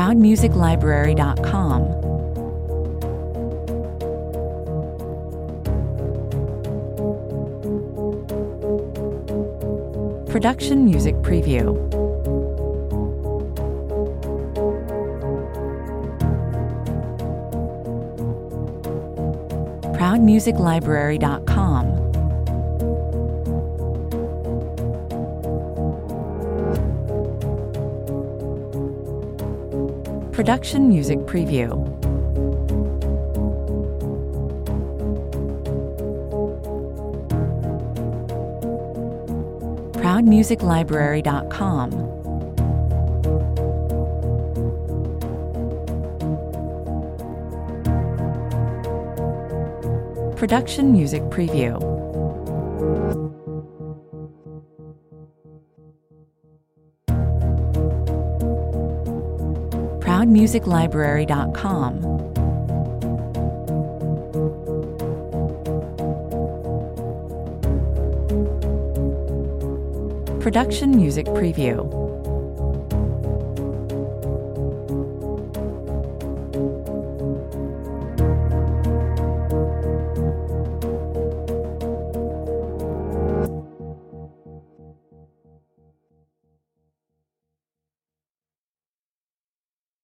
ProudMusicLibrary.com. Production Music Preview. ProudMusicLibrary.com. Production Music Preview. ProudMusicLibrary.com. Production Music Preview. ProudMusicLibrary.com. Production Music Preview.